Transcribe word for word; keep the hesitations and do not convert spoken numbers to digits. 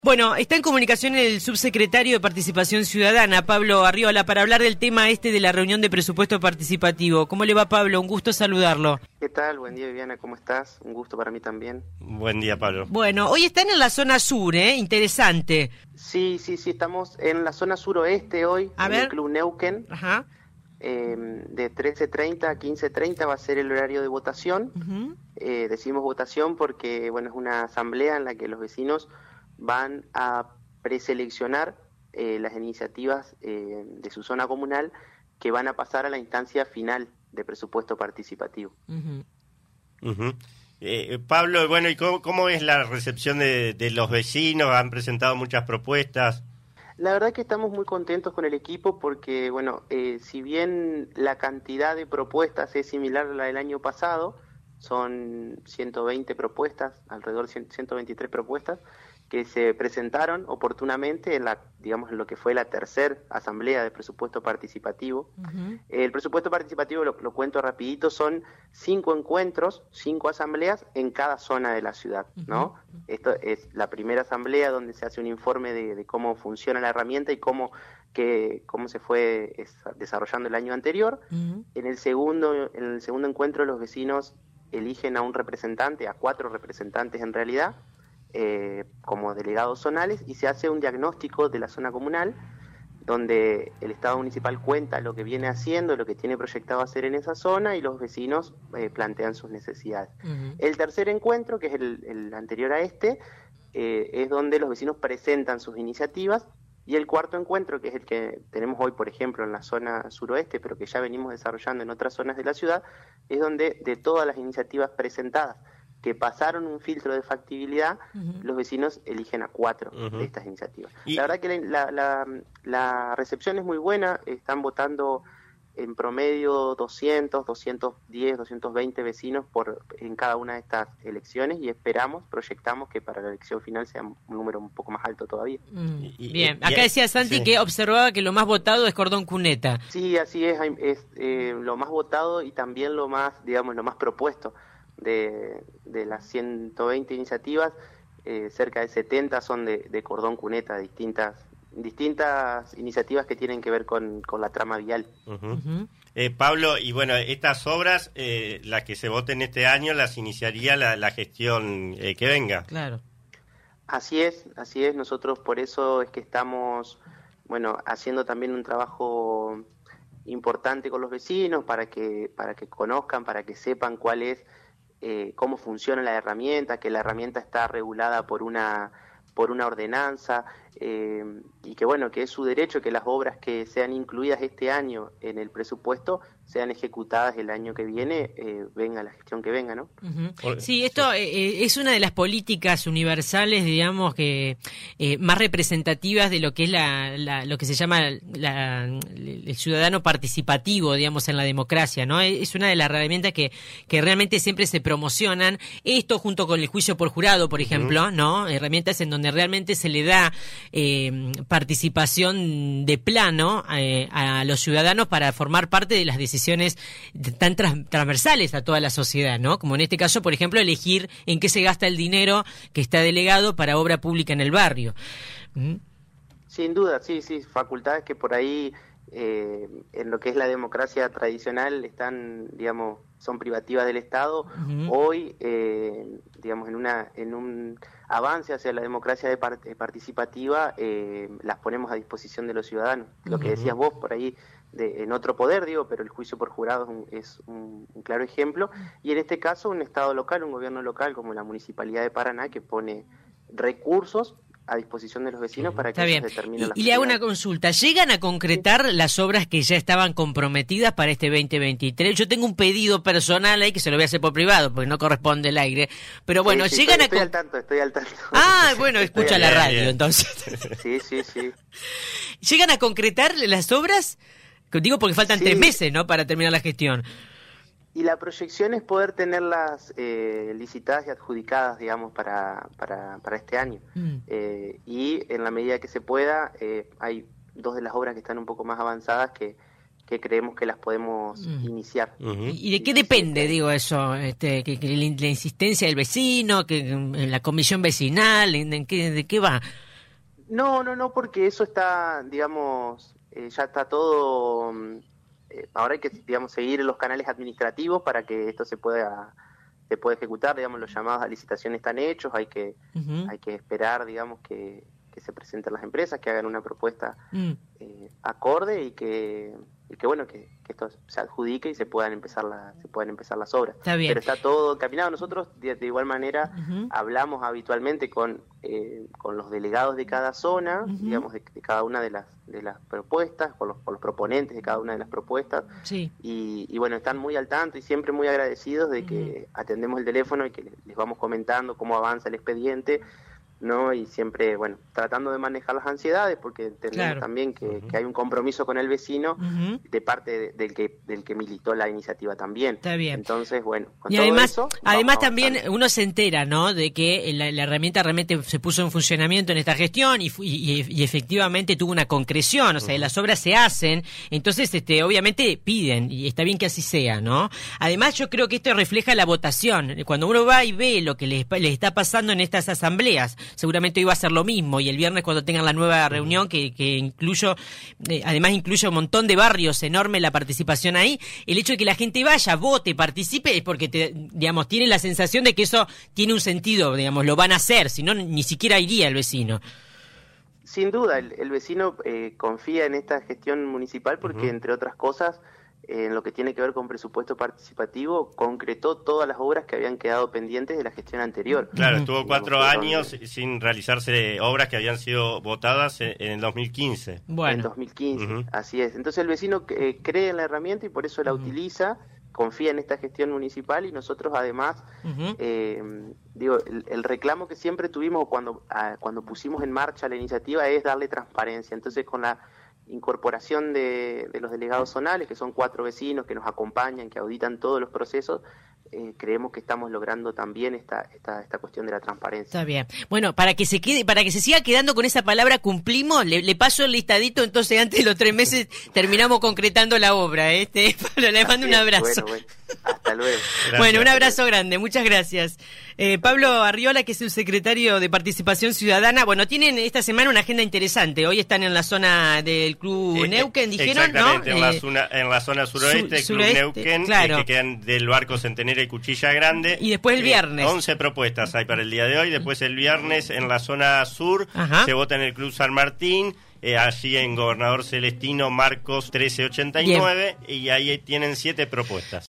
Bueno, está en comunicación el subsecretario de Participación Ciudadana, Pablo Arriola, para hablar del tema este de la reunión de presupuesto participativo. ¿Cómo le va, Pablo? Un gusto saludarlo. ¿Qué tal? Buen día, Viviana, ¿cómo estás? Un gusto para mí también. Buen día, Pablo. Bueno, hoy están en la zona sur, ¿eh? Interesante. Sí, sí, sí, estamos en la zona suroeste hoy, A en ver. el Club Neuquén. Ajá. Eh, de trece treinta a quince treinta va a ser el horario de votación. Uh-huh. Eh, decimos votación porque, bueno, es una asamblea en la que los vecinos van a preseleccionar eh, las iniciativas eh, de su zona comunal que van a pasar a la instancia final de presupuesto participativo. Uh-huh. Uh-huh. Eh, Pablo, bueno, ¿y cómo, cómo es la recepción de, de los vecinos? ¿Han presentado muchas propuestas? La verdad que estamos muy contentos con el equipo porque, bueno, eh, si bien la cantidad de propuestas es similar a la del año pasado, son ciento veinte propuestas, alrededor de ciento veintitrés propuestas, que se presentaron oportunamente en la, digamos, en lo que fue la tercera asamblea de presupuesto participativo. Uh-huh. El presupuesto participativo, lo, lo cuento rapidito, son cinco encuentros, cinco asambleas en cada zona de la ciudad, ¿no? Uh-huh. Esto es la primera asamblea donde se hace un informe de, de cómo funciona la herramienta y cómo, que, cómo se fue es, desarrollando el año anterior. Uh-huh. En el segundo, en el segundo encuentro los vecinos eligen a un representante, a cuatro representantes en realidad, Eh, como delegados zonales, y se hace un diagnóstico de la zona comunal donde el Estado municipal cuenta lo que viene haciendo, lo que tiene proyectado hacer en esa zona, y los vecinos eh, plantean sus necesidades. Uh-huh. El tercer encuentro, que es el, el anterior a este, eh, es donde los vecinos presentan sus iniciativas, y el cuarto encuentro, que es el que tenemos hoy, por ejemplo, en la zona suroeste, pero que ya venimos desarrollando en otras zonas de la ciudad, es donde de todas las iniciativas presentadas que pasaron un filtro de factibilidad, uh-huh, los vecinos eligen a cuatro uh-huh de estas iniciativas. Y la verdad que la, la, la recepción es muy buena, están votando en promedio doscientos, doscientos diez, doscientos veinte vecinos por en cada una de estas elecciones, y esperamos, proyectamos que para la elección final sea un número un poco más alto todavía. Mm, y, bien, y, acá decía Santi sí, que observaba que lo más votado es Cordón Cuneta. Sí, así es, es eh, lo más votado y también lo más, digamos, lo más propuesto. De, de las ciento veinte iniciativas, eh, cerca de setenta son de, de Cordón Cuneta, distintas distintas iniciativas que tienen que ver con, con la trama vial. Uh-huh. Uh-huh. Eh, Pablo, y bueno, estas obras, eh, las que se voten este año, las iniciaría la, la gestión eh, que venga. Claro. Así es, así es. Nosotros por eso es que estamos, bueno, haciendo también un trabajo importante con los vecinos para que para que conozcan, para que sepan cuál es Eh, cómo funciona la herramienta, que la herramienta está regulada por una por una ordenanza, eh, y que bueno, que es su derecho que las obras que sean incluidas este año en el presupuesto sean ejecutadas el año que viene, eh, venga la gestión que venga, ¿no? Uh-huh. Sí, esto eh, es una de las políticas universales, digamos, que eh, más representativas de lo que es la, la lo que se llama la, el ciudadano participativo, digamos, en la democracia, ¿no? Es una de las herramientas que, que realmente siempre se promocionan. Esto junto con el juicio por jurado, por ejemplo, uh-huh, ¿no? Herramientas en donde realmente se le da eh, participación de plano eh, a los ciudadanos para formar parte de las decisiones tan tras, transversales a toda la sociedad, ¿no? Como en este caso, por ejemplo, elegir en qué se gasta el dinero que está delegado para obra pública en el barrio. ¿Mm? Sin duda, sí, sí, facultades que por ahí eh, en lo que es la democracia tradicional están, digamos, son privativas del Estado. Uh-huh. Hoy, eh, digamos, en una en un avance hacia la democracia de part- participativa, eh, las ponemos a disposición de los ciudadanos. Uh-huh. Lo que decías vos por ahí, de, en otro poder, digo, pero el juicio por jurado es, un, es un, un claro ejemplo. Y en este caso, un Estado local, un gobierno local como la Municipalidad de Paraná, que pone recursos a disposición de los vecinos para que ellos determinen las y, y le hago una consulta, ¿llegan a concretar sí. las obras que ya estaban comprometidas para este veinte veintitrés? Yo tengo un pedido personal ahí que se lo voy a hacer por privado porque no corresponde el aire, pero bueno, sí, sí, llegan estoy, a... Estoy al tanto, estoy al tanto. Ah, bueno, escucha la radio bien. Entonces. Sí, sí, sí. ¿Llegan a concretar las obras? Digo porque faltan sí. tres meses, ¿no? Para terminar la gestión. Y la proyección es poder tenerlas eh, licitadas y adjudicadas, digamos, para para, para este año. Mm. Eh, y en la medida que se pueda, eh, hay dos de las obras que están un poco más avanzadas que, que creemos que las podemos mm. iniciar. Uh-huh. ¿Y de qué depende, digo, eso? Este, que, que la insistencia del vecino, que en la comisión vecinal, ¿en, en qué, de qué va? No, no, no, porque eso está, digamos, eh, ya está todo... Eh, ahora hay que, digamos, seguir los canales administrativos para que esto se pueda... se puede ejecutar, digamos, los llamados a licitación están hechos, hay que uh-huh. hay que esperar, digamos, que, que se presenten las empresas, que hagan una propuesta mm. eh, acorde y que, y que bueno, que, que esto se adjudique y se puedan empezar la, se puedan empezar las obras. Está bien. Pero está todo encaminado. Nosotros de, de igual manera uh-huh. hablamos habitualmente con eh, con los delegados de cada zona, uh-huh. digamos, de, de cada una de las de las propuestas, con los, con los proponentes de cada una de las propuestas, sí. y, y bueno, están muy al tanto y siempre muy agradecidos de que uh-huh. atendemos el teléfono y que les vamos comentando cómo avanza el expediente, ¿no? Y siempre, bueno, tratando de manejar las ansiedades, porque entendemos claro. también que, uh-huh. que hay un compromiso con el vecino uh-huh. de parte de, del que del que militó la iniciativa también. Está bien. Entonces, bueno, con y todo además, eso, además también uno se entera, ¿no? De que la, la herramienta realmente se puso en funcionamiento en esta gestión y, y, y efectivamente tuvo una concreción, o sea, uh-huh. las obras se hacen, entonces, este, obviamente piden y está bien que así sea, ¿no? Además, yo creo que esto refleja la votación. Cuando uno va y ve lo que les, les está pasando en estas asambleas, seguramente iba a ser lo mismo, y el viernes cuando tengan la nueva reunión que, que incluyo, eh, además incluye un montón de barrios, enorme la participación ahí, el hecho de que la gente vaya, vote, participe, es porque, te, digamos, tiene la sensación de que eso tiene un sentido, digamos, lo van a hacer, si no, ni siquiera iría el vecino. Sin duda, el, el vecino eh, confía en esta gestión municipal porque, uh-huh. entre otras cosas, en lo que tiene que ver con presupuesto participativo, concretó todas las obras que habían quedado pendientes de la gestión anterior. Claro, estuvo cuatro años sin realizarse obras que habían sido votadas en, en el dos mil quince. Bueno. En dos mil quince, uh-huh. así es. Entonces el vecino eh, cree en la herramienta y por eso la uh-huh. utiliza, confía en esta gestión municipal, y nosotros además, uh-huh. eh, digo, el, el reclamo que siempre tuvimos cuando, a, cuando pusimos en marcha la iniciativa es darle transparencia. Entonces, con la incorporación de, de los delegados zonales, que son cuatro vecinos que nos acompañan, que auditan todos los procesos, eh, creemos que estamos logrando también esta, esta esta cuestión de la transparencia. Está bien. Bueno, para que se quede, para que se siga quedando con esa palabra cumplimos, le, le paso el listadito, entonces antes de los tres meses terminamos concretando la obra, ¿eh? Este, Pablo, le mando un abrazo. Bueno, bueno. Hasta luego. Gracias. Bueno, un abrazo grande, muchas gracias. Eh, Pablo Arriola, que es el secretario de Participación Ciudadana. Bueno, tienen esta semana una agenda interesante. Hoy están en la zona del Club eh, Neuquén, dijeron, exactamente, ¿no? En, eh, la zona, en la zona suroeste, su, Club sureste, Neuquén, claro. eh, que quedan del Barco Centenera y Cuchilla Grande. Y después el viernes. Eh, once propuestas hay para el día de hoy. Después el viernes en la zona sur Ajá. se vota en el Club San Martín. Eh, allí en Gobernador Celestino Marcos trece ochenta y nueve. Bien. Y ahí tienen siete propuestas.